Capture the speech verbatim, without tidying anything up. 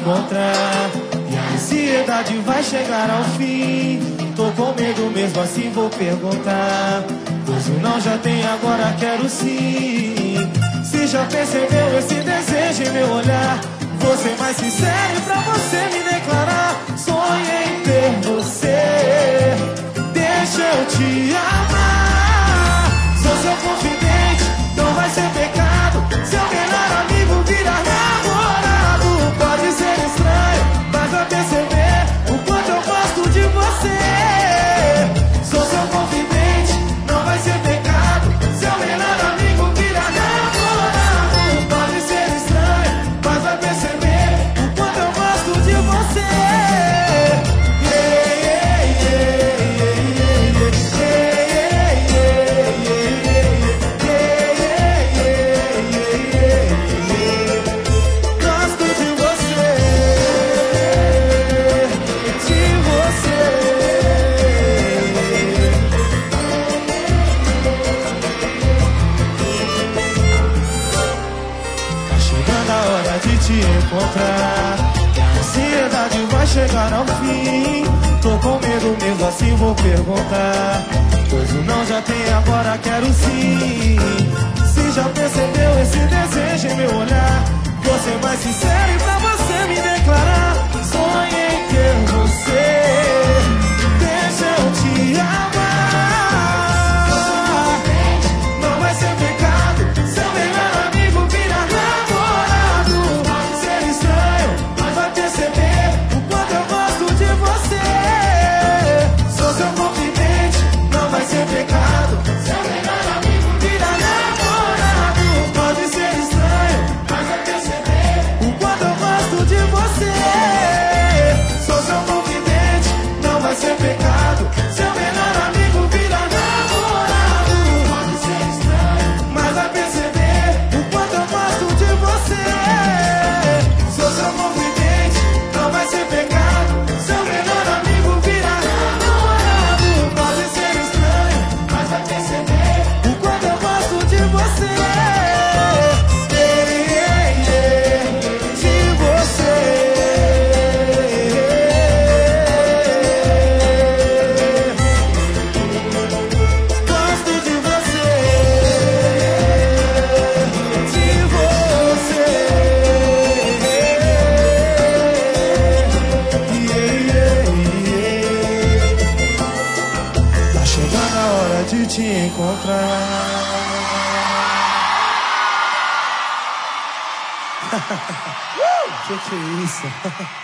encontrar. E a ansiedade vai chegar ao fim. Tô com medo mesmo assim vou perguntar. Pois o não já tem, agora quero sim. Se já percebeu esse desejo em meu olhar, vou ser mais sincero pra você me declarar. Sonhei em ter você, deixa eu te amar. Sou seu confidente, não vai ser pecado. Seu melhor amigo virar namorado. Pode ser estranho, mas vai perceber o quanto eu gosto de você. Sou seu confidente, não vai ser pecado. Seu melhor amigo virar namorado. Pode ser estranho, mas vai perceber o quanto eu gosto de você. Encontrar, e a ansiedade vai chegar ao fim. Tô com medo mesmo assim vou perguntar. Pois o não já tem, agora quero sim. Se já percebeu esse desejo em meu olhar, vou ser mais sincero e pra você me declarar. Sonhei em ter você, deixa eu te amar. Não vai ser pecado, seu melhor amigo virar namorado. Sou seu confidente, não vai ser pecado. Seu melhor amigo vira namorado. Pode ser estranho, mas vai perceber o quanto eu gosto de você. Sou seu confidente, não vai ser pecado. Seu melhor amigo vira namorado. Pode ser estranho, mas vai perceber o quanto eu gosto de você. Sou seu confidente, não vai ser pecado. Seu melhor amigo vira namorado. Pode ser estranho, mas vai perceber o quanto eu gosto de você. Yeah, yeah, yeah, de você. Gosto de você, de você. Tá chegando a hora de te encontrar. uh, que que é isso?